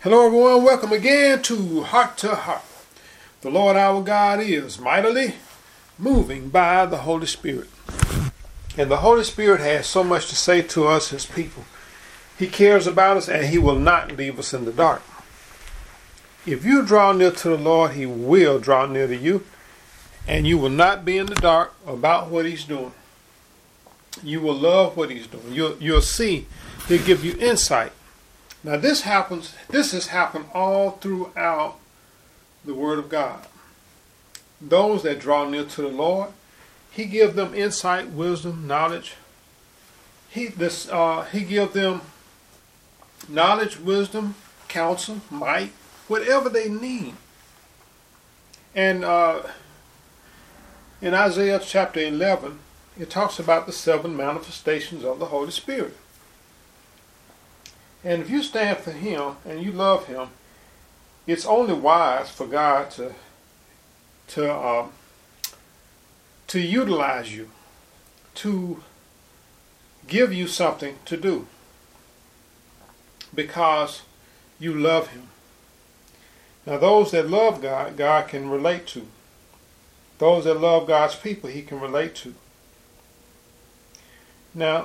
Hello everyone, welcome again to Heart to Heart. The Lord our God is mightily moving by the Holy Spirit. And the Holy Spirit has so much to say to us, His people. He cares about us and He will not leave us in the dark. If you draw near to the Lord, He will draw near to you. And you will not be in the dark about what He's doing. You will love what He's doing. You'll see. He'll give you insight. Now this has happened all throughout the Word of God. Those that draw near to the Lord, He gives them insight, wisdom, knowledge. He gives them knowledge, wisdom, counsel, might, whatever they need. And in Isaiah chapter 11, it talks about the 7 manifestations of the Holy Spirit. And if you stand for Him and you love Him, it's only wise for God to utilize you, to give you something to do, because you love Him. Now those that love God, God can relate to. Those that love God's people, He can relate to. Now,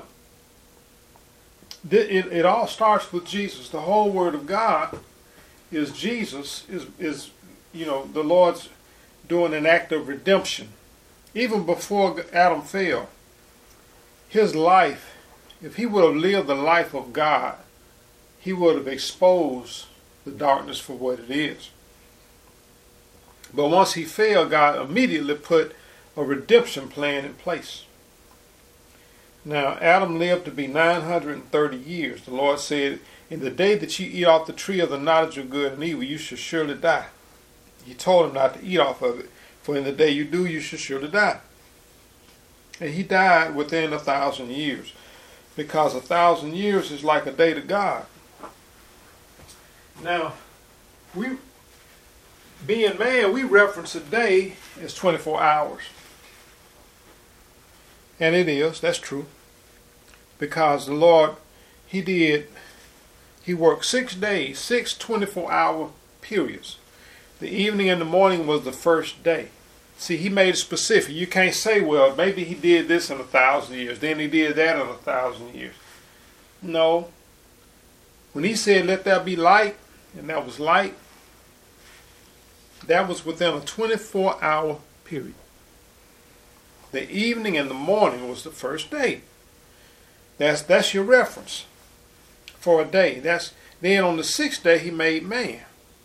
it all starts with Jesus. The whole Word of God is Jesus, is the Lord's doing an act of redemption. Even before Adam fell, his life, if he would have lived the life of God, he would have exposed the darkness for what it is. But once he fell, God immediately put a redemption plan in place. Now, Adam lived to be 930 years. The Lord said, in the day that you eat off the tree of the knowledge of good and evil, you shall surely die. He told him not to eat off of it, for in the day you do, you shall surely die. And he died within 1,000 years, because 1,000 years is like a day to God. Now, being man, we reference a day as 24 hours. And it is, that's true. Because the Lord, He worked 6 days, 6 24-hour periods. The evening and the morning was the first day. See, He made it specific. You can't say, well, maybe He did this in 1,000 years, then He did that in 1,000 years. No. When He said, let there be light, and that was light, that was within a 24-hour period. The evening and the morning was the first day. That's your reference for a day. Then on the 6th day He made man.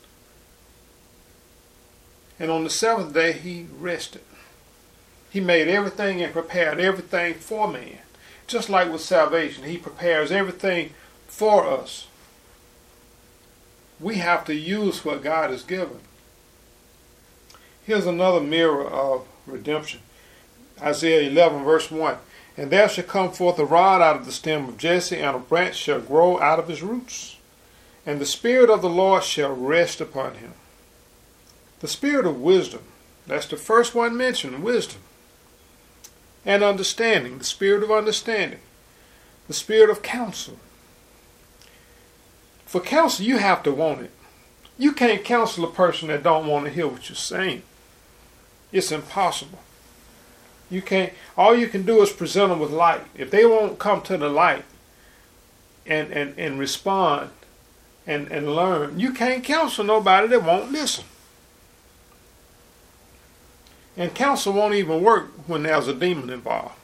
And on the 7th day He rested. He made everything and prepared everything for man. Just like with salvation, He prepares everything for us. We have to use what God has given. Here's another mirror of redemption. Isaiah 11 verse 1. And there shall come forth a rod out of the stem of Jesse, and a branch shall grow out of his roots. And the Spirit of the Lord shall rest upon him. The Spirit of wisdom. That's the first one mentioned, wisdom. And understanding. The Spirit of understanding. The Spirit of counsel. For counsel, you have to want it. You can't counsel a person that don't want to hear what you're saying. It's impossible. You can't. All you can do is present them with light. If they won't come to the light and respond and learn, you can't counsel nobody that won't listen. And counsel won't even work when there's a demon involved.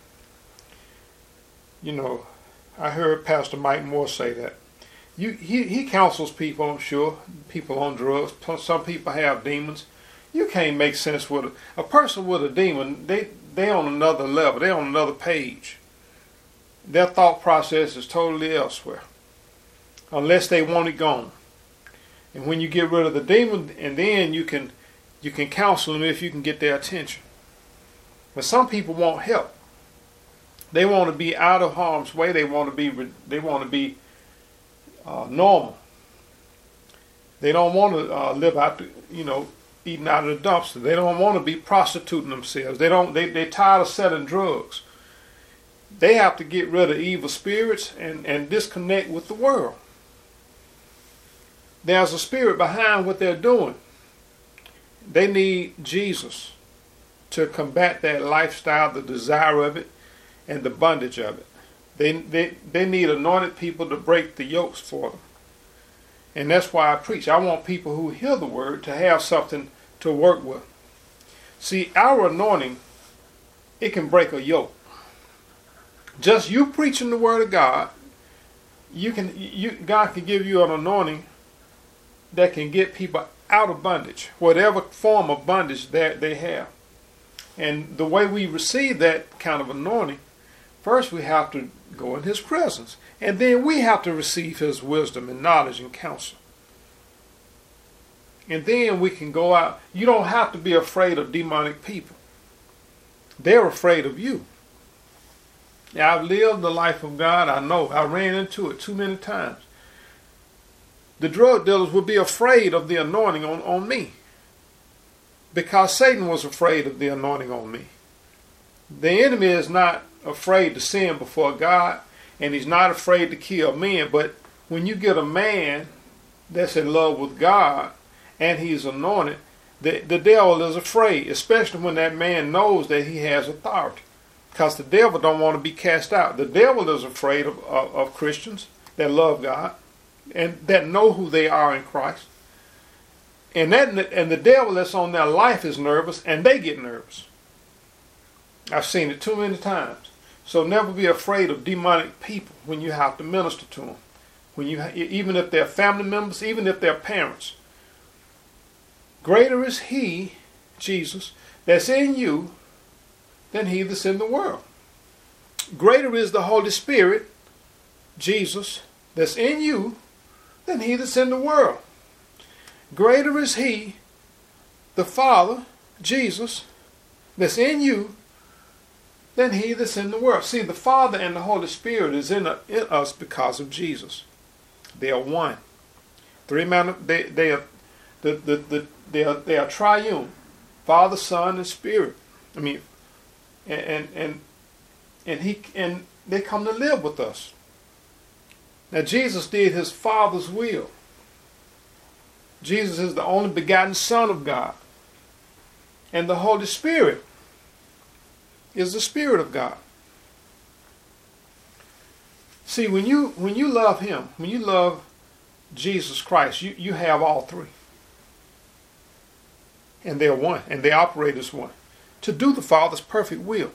I heard Pastor Mike Moore say that. He counsels people, I'm sure, people on drugs. Some people have demons. You can't make sense with a person with a demon. They on another level. They're on another page. Their thought process is totally elsewhere. Unless they want it gone. And when you get rid of the demon, and then you can counsel them if you can get their attention. But some people want help. They want to be out of harm's way. They want to be normal. They don't want to live out eating out of the dumpster. They don't want to be prostituting themselves. They're tired of selling drugs. They have to get rid of evil spirits and disconnect with the world. there's a spirit behind what they're doing. They need Jesus to combat that lifestyle, the desire of it, and the bondage of it. They need anointed people to break the yokes for them. And that's why I preach. I want people who hear the word to have something to work with. See, our anointing, it can break a yoke. Just you preaching the word of God, God can give you an anointing that can get people out of bondage, whatever form of bondage that they have. And the way we receive that kind of anointing, first we have to go in his presence. And then we have to receive his wisdom and knowledge and counsel. And then we can go out. You don't have to be afraid of demonic people. They're afraid of you. Yeah, I've lived the life of God. I know. I ran into it too many times. The drug dealers would be afraid of the anointing on me. Because Satan was afraid of the anointing on me. The enemy is not afraid to sin before God, and he's not afraid to kill men. But when you get a man that's in love with God and he's anointed, the devil is afraid, especially when that man knows that he has authority. Because the devil don't want to be cast out. The devil is afraid of Christians that love God and that know who they are in Christ. And the devil that's on their life is nervous, and they get nervous. I've seen it too many times. So never be afraid of demonic people when you have to minister to them. Even if they're family members, even if they're parents. Greater is he, Jesus, that's in you than he that's in the world. Greater is the Holy Spirit, Jesus, that's in you than he that's in the world. Greater is he, the Father, Jesus, that's in you than he that's in the world. See, the Father and the Holy Spirit is in us because of Jesus. They are one. They are triune. Father, Son, and Spirit. I mean, and they come to live with us. Now Jesus did his Father's will. Jesus is the only begotten Son of God. And the Holy Spirit is the Spirit of God. See, when you love him, when you love Jesus Christ, you have all three. And they're one, and they operate as one. To do the Father's perfect will.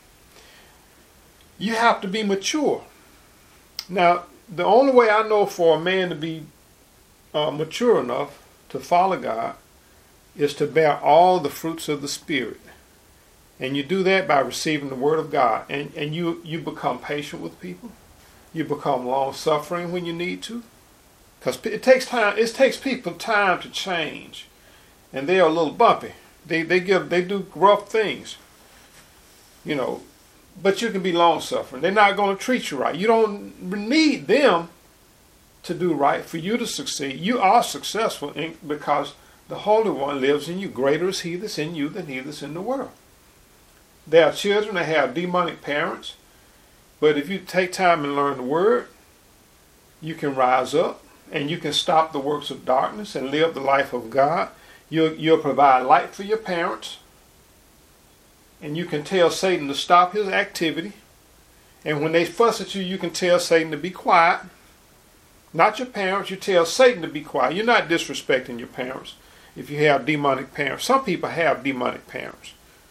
You have to be mature. Now, the only way I know for a man to be mature enough to follow God is to bear all the fruits of the Spirit. And you do that by receiving the Word of God. And you become patient with people. You become long-suffering when you need to. Because it takes time. It takes people time to change. And they are a little bumpy. They do rough things. You know. But you can be long-suffering. They're not going to treat you right. You don't need them to do right for you to succeed. You are successful because the Holy One lives in you. Greater is he that's in you than he that's in the world. There are children that have demonic parents. But if you take time and learn the Word, you can rise up and you can stop the works of darkness and live the life of God. You'll provide light for your parents. And you can tell Satan to stop his activity. And when they fuss at you, you can tell Satan to be quiet. Not your parents. You tell Satan to be quiet. You're not disrespecting your parents if you have demonic parents. Some people have demonic parents.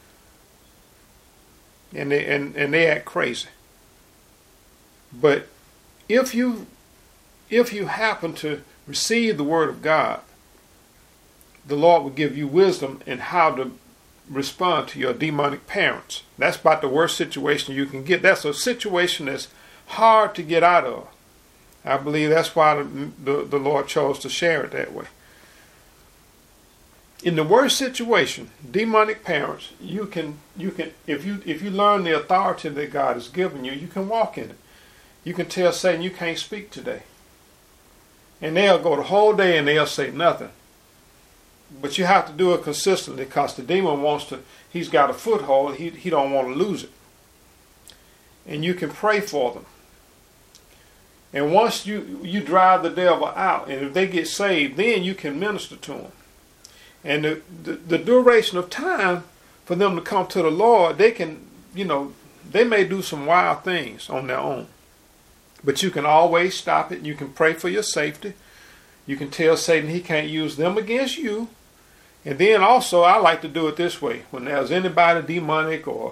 And they act crazy. But if you happen to receive the Word of God, the Lord will give you wisdom in how to respond to your demonic parents. That's about the worst situation you can get. That's a situation that's hard to get out of. I believe that's why the Lord chose to share it that way. In the worst situation, demonic parents, you can if you learn the authority that God has given you, you can walk in it. You can tell Satan you can't speak today. And they'll go the whole day and they'll say nothing. But you have to do it consistently because the demon he's got a foothold, he don't want to lose it. And you can pray for them. And once you drive the devil out, and if they get saved, then you can minister to them. And the duration of time for them to come to the Lord, they can, they may do some wild things on their own. But you can always stop it. You can pray for your safety. You can tell Satan he can't use them against you. And then also, I like to do it this way. When there's anybody demonic or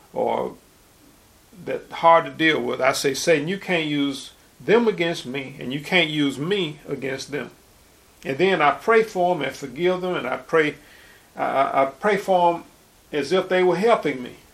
that hard to deal with, I say, Satan, you can't use them against me, and you can't use me against them. And then I pray for them and forgive them, and I pray for them as if they were helping me.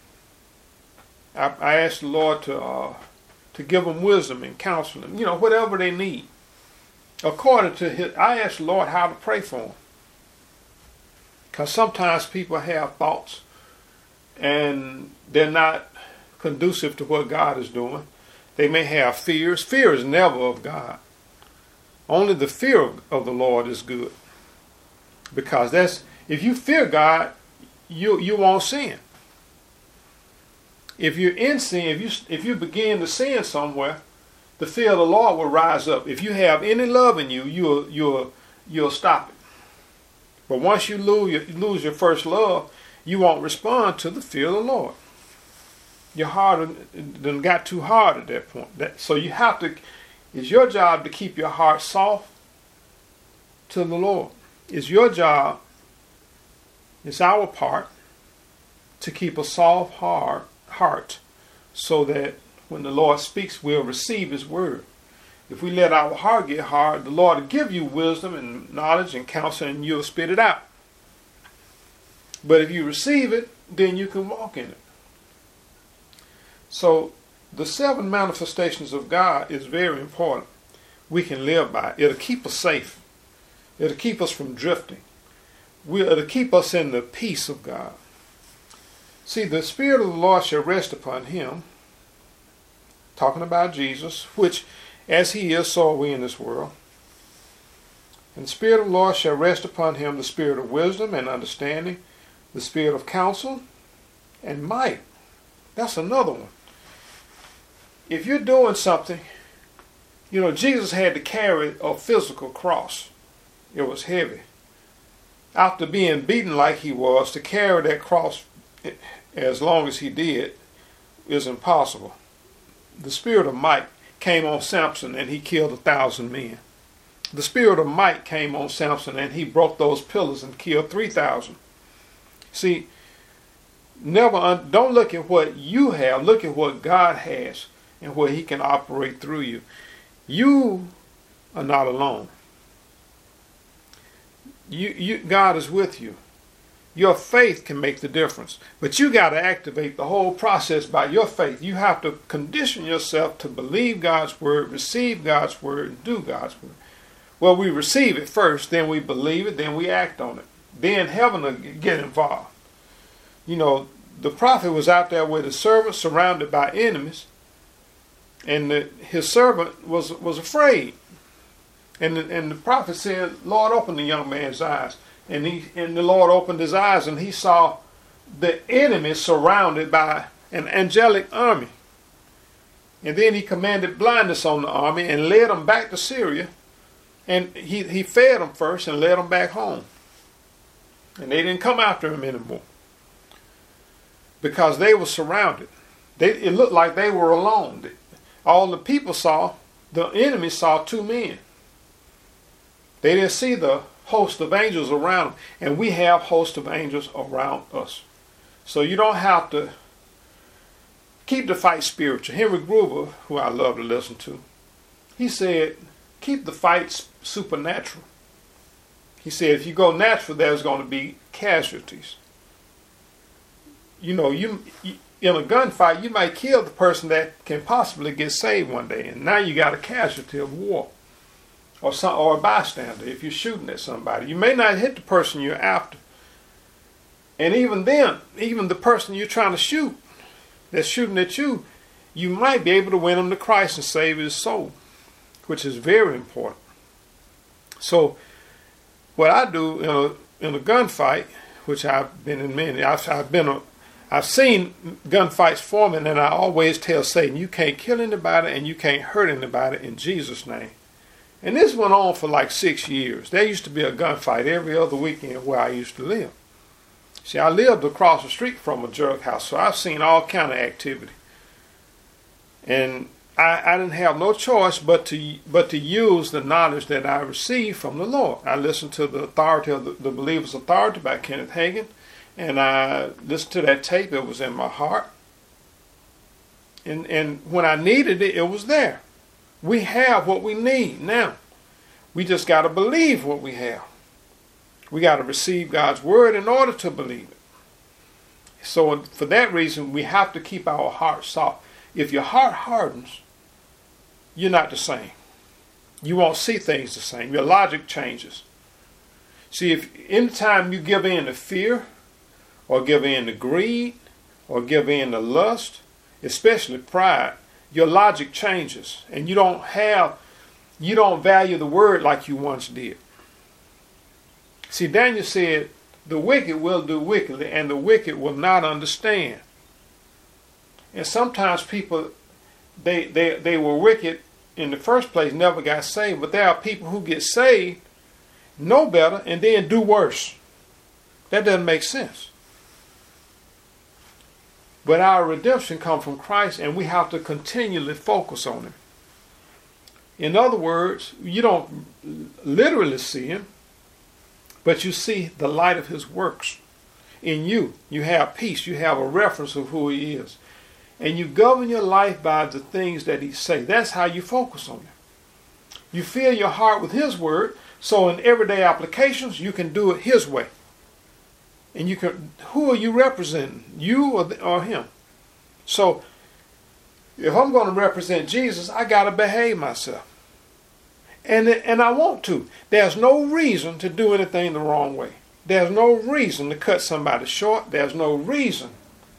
I ask the Lord to give them wisdom and counseling, whatever they need. According to I ask the Lord how to pray for them. Because sometimes people have thoughts and they're not conducive to what God is doing. They may have fears. Fear is never of God. Only the fear of the Lord is good. Because if you fear God, you won't sin. If you're in sin, if you begin to sin somewhere, the fear of the Lord will rise up. If you have any love in you, you'll stop it. But once you lose your first love, you won't respond to the fear of the Lord. Your heart done got too hard at that point. So you have to. It's your job to keep your heart soft to the Lord. It's your job. It's our part to keep a soft heart, so that when the Lord speaks, we'll receive His word. If we let our heart get hard, the Lord will give you wisdom and knowledge and counsel, and you'll spit it out. But if you receive it, then you can walk in it. So the 7 manifestations of God is very important. We can live by it. It'll keep us safe. It'll keep us from drifting. It'll keep us in the peace of God. See, the Spirit of the Lord shall rest upon him, talking about Jesus, which as he is, so are we in this world. And the Spirit of the Lord shall rest upon him, the spirit of wisdom and understanding, the spirit of counsel and might. That's another one. If you're doing something, Jesus had to carry a physical cross. It was heavy. After being beaten like he was, to carry that cross as long as he did is impossible. The spirit of might came on Samson and he killed 1,000 men. The spirit of might came on Samson and he broke those pillars and killed 3,000. See, don't look at what you have. Look at what God has and where he can operate through you. You are not alone. God is with you. Your faith can make the difference. But you got to activate the whole process by your faith. You have to condition yourself to believe God's word, receive God's word, and do God's word. Well, we receive it first, then we believe it, then we act on it. Then heaven will get involved. The prophet was out there with his servant surrounded by enemies. And his servant was afraid. And the prophet said, Lord, open the young man's eyes. And the Lord opened his eyes and he saw the enemy surrounded by an angelic army. And then he commanded blindness on the army and led them back to Syria. And he fed them first and led them back home. And they didn't come after him anymore. Because they were surrounded. It looked like they were alone. All the people saw, the enemy saw 2 men. They didn't see the host of angels around them. And we have hosts of angels around us. So you don't have to keep the fight spiritual. Henry Gruber, who I love to listen to, he said, keep the fight supernatural. He said, if you go natural, there's going to be casualties. You in a gunfight, you might kill the person that can possibly get saved one day. And now you got a casualty of war. Or a bystander if you're shooting at somebody. You may not hit the person you're after. And even then, even the person you're trying to shoot, that's shooting at you, you might be able to win him to Christ and save his soul, which is very important. So, what I do in a gunfight, which I've been in many, I've been I've seen gunfights forming, and I always tell Satan, you can't kill anybody and you can't hurt anybody in Jesus' name. And this went on for like 6 years. There used to be a gunfight every other weekend where I used to live. See, I lived across the street from a drug house, so I've seen all kind of activity. And I didn't have no choice but to use the knowledge that I received from the Lord. I listened to the authority of the Believer's Authority by Kenneth Hagin, and I listened to that tape. It was in my heart. And when I needed it, it was there. We have what we need now. We just got to believe what we have. We got to receive God's word in order to believe it. So for that reason, we have to keep our heart soft. If your heart hardens, you're not the same. You won't see things the same. Your logic changes. See, if anytime you give in to fear, or give in to greed, or give in to lust, especially pride, your logic changes, and you don't value the word like you once did. See, Daniel said, the wicked will do wickedly, and the wicked will not understand. And sometimes people, they were wicked in the first place, never got saved, but there are people who get saved, know better, and then do worse. That doesn't make sense. But our redemption comes from Christ, and we have to continually focus on Him. In other words, you don't literally see Him, but you see the light of His works in you. You have peace. You have a reference of who He is. And you govern your life by the things that He says. That's how you focus on Him. You fill your heart with His word, so in everyday applications, you can do it His way. And you can, who are you representing? You or Him? So, if I'm going to represent Jesus, I got to behave myself. And I want to. There's no reason to do anything the wrong way. There's no reason to cut somebody short. There's no reason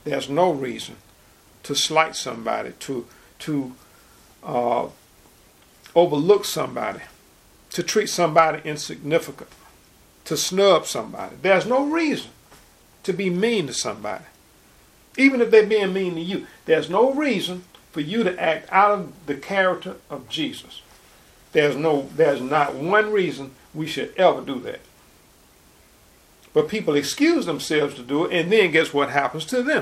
to slight somebody, to overlook somebody, to treat somebody insignificant, to snub somebody. There's no reason to be mean to somebody. Even if they're being mean to you, there's no reason for you to act out of the character of Jesus. There's not one reason we should ever do that. But people excuse themselves to do it, and then guess what happens to them?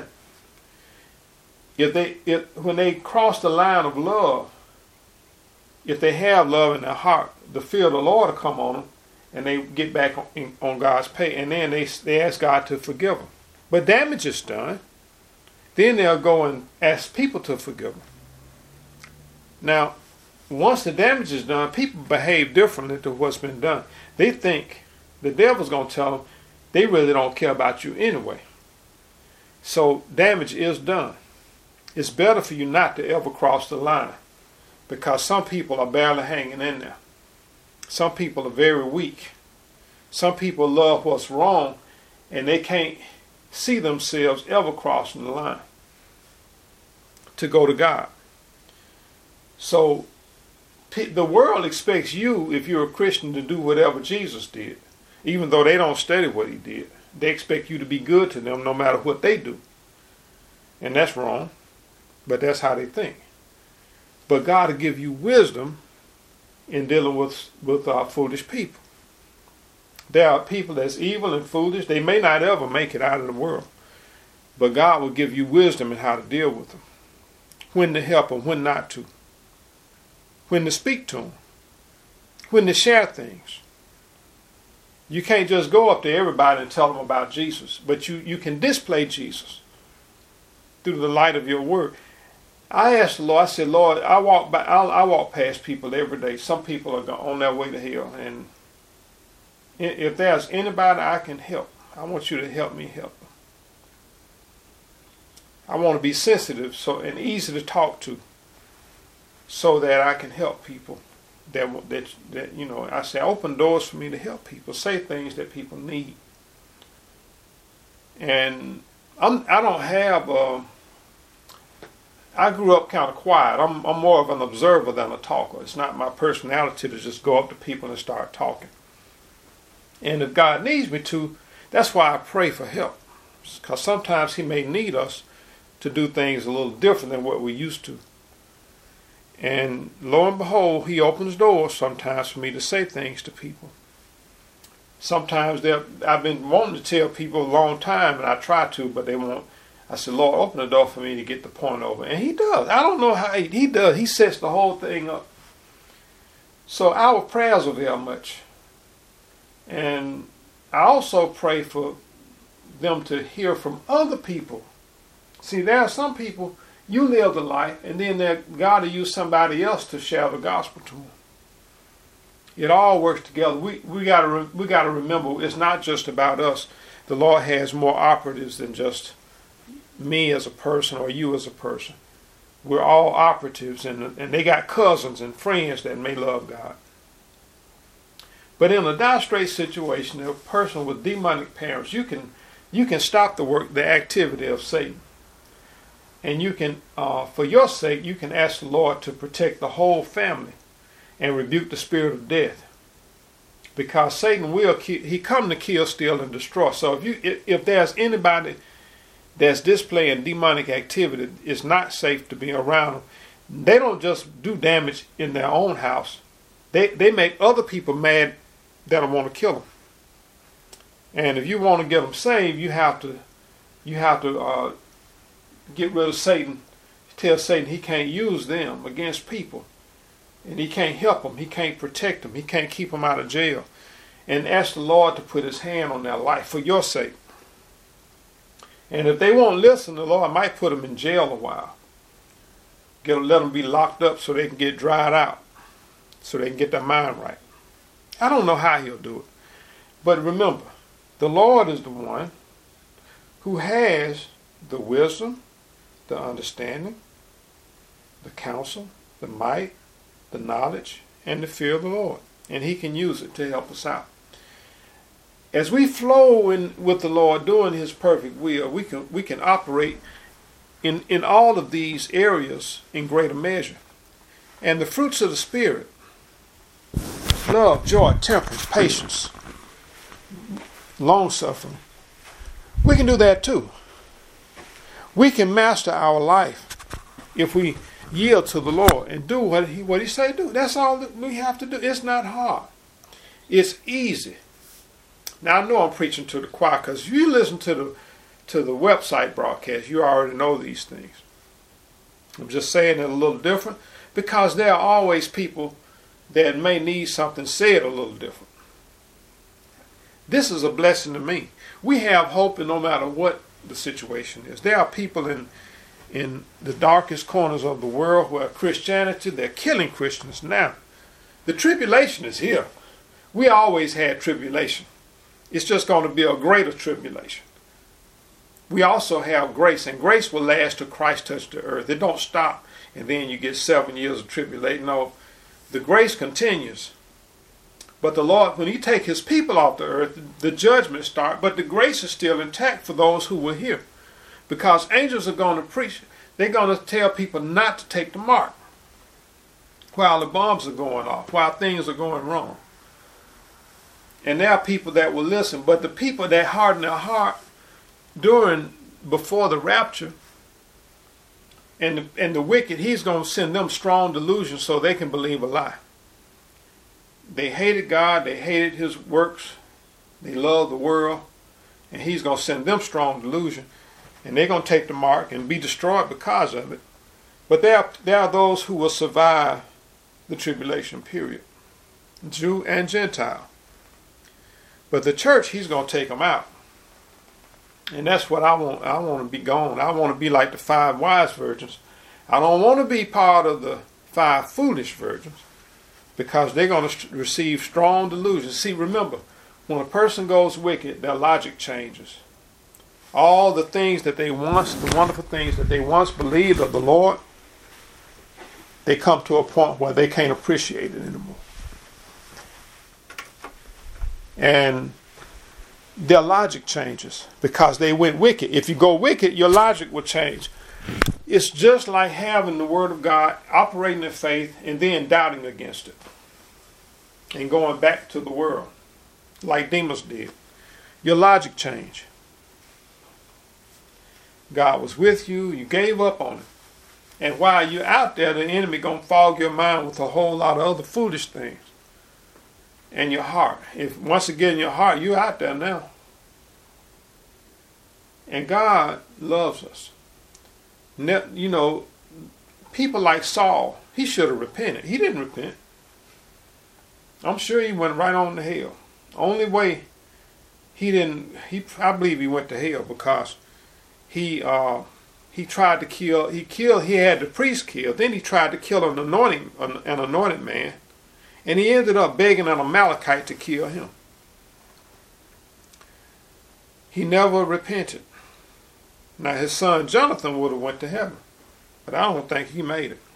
When they cross the line of love, if they have love in their heart, the fear of the Lord will come on them, and they get back on God's pay, and then they ask God to forgive them. But damage is done. Then they'll go and ask people to forgive them. Now, once the damage is done, people behave differently to what's been done. They think the devil's going to tell them they really don't care about you anyway. So damage is done. It's better for you not to ever cross the line, because some people are barely hanging in there. Some people are very weak. Some people love what's wrong, and they can't see themselves ever crossing the line to go to God. So the world expects you, if you're a Christian, to do whatever Jesus did. Even though they don't study what He did. They expect you to be good to them no matter what they do. And that's wrong. But that's how they think. But God will give you wisdom in dealing with foolish people. There are people that's evil and foolish. They may not ever make it out of the world. But God will give you wisdom in how to deal with them. When to help them, when not to. When to speak to them. When to share things. You can't just go up to everybody and tell them about Jesus. But you can display Jesus through the light of your word. I asked the Lord, I said, Lord, I walk past people every day. Some people are on their way to hell. And if there's anybody I can help, I want you to help me help them. I want to be sensitive and easy to talk to, so that I can help people. That I say, open doors for me to help people, say things that people need. And I don't have I grew up kind of quiet. I'm more of an observer than a talker. It's not my personality to just go up to people and start talking. And if God needs me to, that's why I pray for help. sometimes, because sometimes he may need us to do things a little different than what we used to. And lo and behold, he opens doors sometimes for me to say things to people. Sometimes I've been wanting to tell people a long time, and I try to, but they won't. I said, Lord, open the door for me to get the point over. And he does. I don't know how he does. He sets the whole thing up. So our prayers avail much. And I also pray for them to hear from other people. See, there are some people, you live the life, and then God will use somebody else to share the gospel to them. It all works together. We got to remember, it's not just about us. The Lord has more operatives than just me as a person or you as a person. We're all operatives, and they got cousins and friends that may love God. But in a dire straits situation, a person with demonic parents, you can stop the activity of Satan. And you can, for your sake, you can ask the Lord to protect the whole family and rebuke the spirit of death. Because Satan he come to kill, steal, and destroy. So if there's anybody that's displaying demonic activity, it's not safe to be around them. They don't just do damage in their own house. They make other people mad that'll want to kill them. And if you want to get them saved, you have to get rid of Satan. Tell Satan he can't use them against people. And he can't help them. He can't protect them. He can't keep them out of jail. And ask the Lord to put his hand on their life for your sake. And if they won't listen, the Lord might put them in jail a while. Let them be locked up so they can get dried out. So they can get their mind right. I don't know how he'll do it. But remember, the Lord is the one who has the wisdom, the understanding, the counsel, the might, the knowledge, and the fear of the Lord. And he can use it to help us out. As we flow in with the Lord doing his perfect will, we can operate in all of these areas in greater measure. And the fruits of the Spirit, love, joy, temperance, patience, long-suffering, we can do that too. We can master our life if we yield to the Lord and do what he say do. That's all that we have to do. It's not hard. It's easy. Now I know I'm preaching to the choir, because if you listen to the website broadcast, you already know these things. I'm just saying it a little different because there are always people that may need something said a little different. This is a blessing to me. We have hope, and no matter what the situation is. There are people in the darkest corners of the world where Christianity, they're killing Christians now. The tribulation is here. We always had tribulation. It's just going to be a greater tribulation. We also have grace, and grace will last till Christ touch the earth. It don't stop, and then you get 7 years of tribulation. No, the grace continues. But the Lord, when he take his people off the earth, the judgment starts, but the grace is still intact for those who were here. Because angels are going to preach. They're going to tell people not to take the mark while the bombs are going off, while things are going wrong. And there are people that will listen, but the people that harden their heart before the rapture, and the wicked, he's going to send them strong delusions so they can believe a lie. They hated God, they hated his works, they loved the world, and he's going to send them strong delusion, and they're going to take the mark and be destroyed because of it. But there are those who will survive the tribulation period, Jew and Gentile. But the church, he's going to take them out. And that's what I want. I want to be gone. I want to be like the 5 wise virgins. I don't want to be part of the 5 foolish virgins, because they're going to receive strong delusions. See, remember, when a person goes wicked, their logic changes. All the things that the wonderful things that they once believed of the Lord, they come to a point where they can't appreciate it anymore. And their logic changes because they went wicked. If you go wicked, your logic will change. It's just like having the Word of God, operating in faith, and then doubting against it. And going back to the world, like Demas did. Your logic change. God was with you. You gave up on it. And while you're out there, the enemy going to fog your mind with a whole lot of other foolish things. And your heart. If once again in your heart, you're out there now. And God loves us. You know, people like Saul, he should have repented. He didn't repent. I'm sure he went right on to hell. Only way he didn't, I believe he went to hell because he tried to kill, he had the priest killed, then he tried to kill an anointed man, and he ended up begging an Amalekite to kill him. He never repented. Now his son Jonathan would have went to heaven, but I don't think he made it.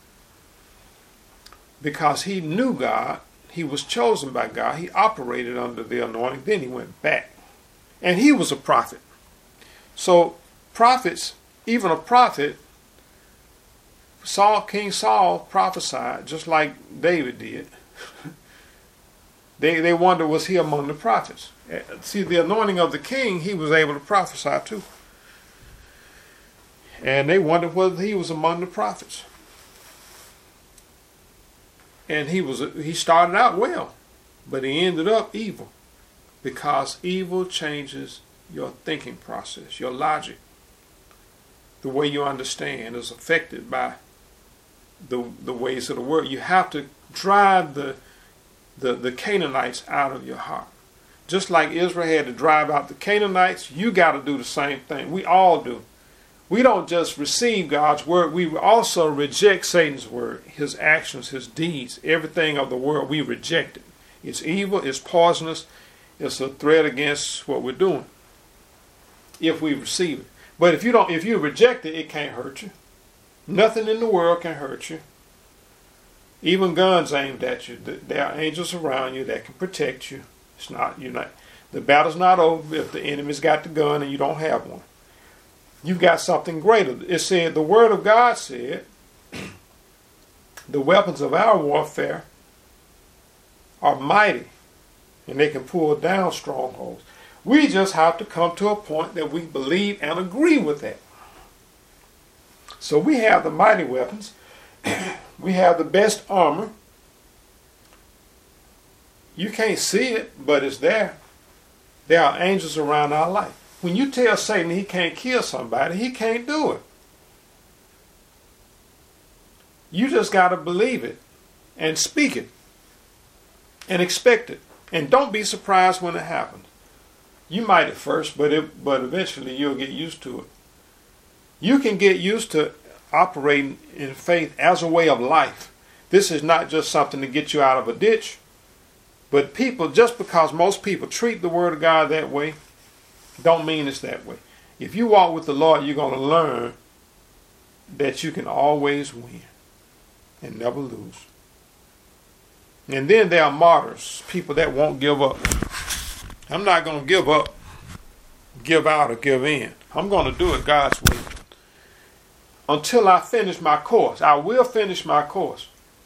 Because he knew God, he was chosen by God, he operated under the anointing, then he went back. And he was a prophet. So prophets, even a prophet, King Saul prophesied just like David did. They wonder, was he among the prophets? See, the anointing of the king, he was able to prophesy too. And they wondered whether he was among the prophets. And he started out well, but he ended up evil. Because evil changes your thinking process, your logic. The way you understand is affected by the ways of the world. You have to drive the Canaanites out of your heart. Just like Israel had to drive out the Canaanites, you got to do the same thing. We all do. We don't just receive God's word, we also reject Satan's word, his actions, his deeds, everything of the world, we reject it. It's evil, it's poisonous, it's a threat against what we're doing if we receive it. But if you reject it, it can't hurt you. Nothing in the world can hurt you. Even guns aimed at you. There are angels around you that can protect you. The battle's not over if the enemy's got the gun and you don't have one. You've got something greater. It said, the word of God said, the weapons of our warfare are mighty, and they can pull down strongholds. We just have to come to a point that we believe and agree with that. So we have the mighty weapons. We have the best armor. You can't see it, but it's there. There are angels around our life. When you tell Satan he can't kill somebody, he can't do it. You just got to believe it and speak it and expect it. And don't be surprised when it happens. You might at first, but eventually you'll get used to it. You can get used to operating in faith as a way of life. This is not just something to get you out of a ditch. But people, just because most people treat the Word of God that way, don't mean it's that way. If you walk with the Lord, you're going to learn that you can always win and never lose. And then there are martyrs, people that won't give up. I'm not going to give up, give out, or give in. I'm going to do it God's way. Until I finish my course. I will finish my course.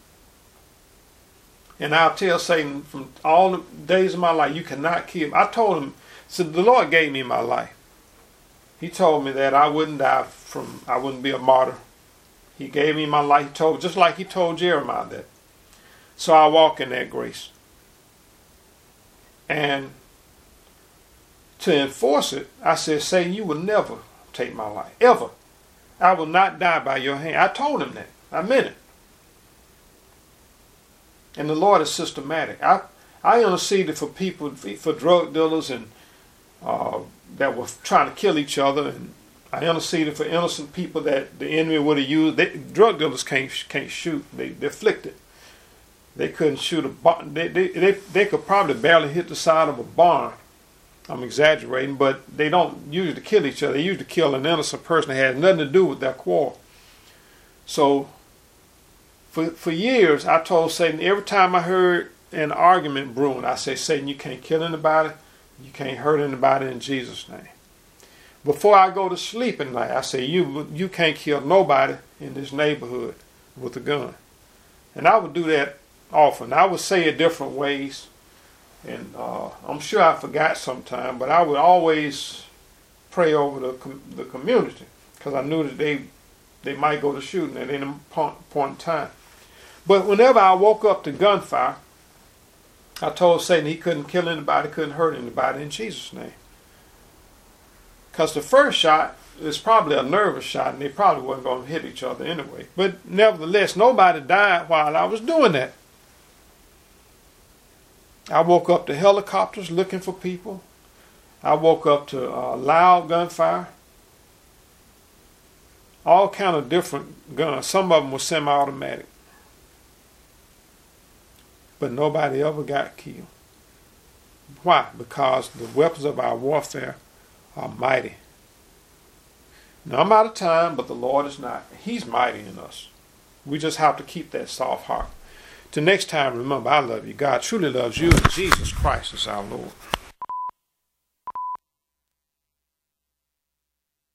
And I'll tell Satan from all the days of my life, you cannot kill me. I told him, so the Lord gave me my life. He told me that I wouldn't die I wouldn't be a martyr. He gave me my life. He told, just like he told Jeremiah that. So I walk in that grace. And to enforce it, I said, Satan, you will never take my life. Ever. I will not die by your hand. I told him that. I meant it. And the Lord is systematic. I interceded for people, for drug dealers and that were trying to kill each other, and I interceded for innocent people that the enemy would have used. Drug dealers can't shoot. They're afflicted. They couldn't shoot a barn. They could probably barely hit the side of a barn. I'm exaggerating, but they don't usually kill each other. They usually kill an innocent person that has nothing to do with their quarrel. So for years, I told Satan, every time I heard an argument brewing, I said, Satan, you can't kill anybody. You can't hurt anybody in Jesus' name. Before I go to sleep at night, I say, you can't kill nobody in this neighborhood with a gun. And I would do that often. I would say it different ways. And I'm sure I forgot sometime, but I would always pray over the community, because I knew that they might go to shooting at any point in time. But whenever I woke up to gunfire, I told Satan he couldn't kill anybody, couldn't hurt anybody in Jesus' name. Because the first shot is probably a nervous shot, and they probably wasn't going to hit each other anyway. But nevertheless, nobody died while I was doing that. I woke up to helicopters looking for people. I woke up to loud gunfire. All kind of different guns. Some of them were semi-automatic. But nobody ever got killed. Why? Because the weapons of our warfare are mighty. Now I'm out of time, but the Lord is not. He's mighty in us. We just have to keep that soft heart. Till next time, remember, I love you. God truly loves you, and Jesus Christ is our Lord.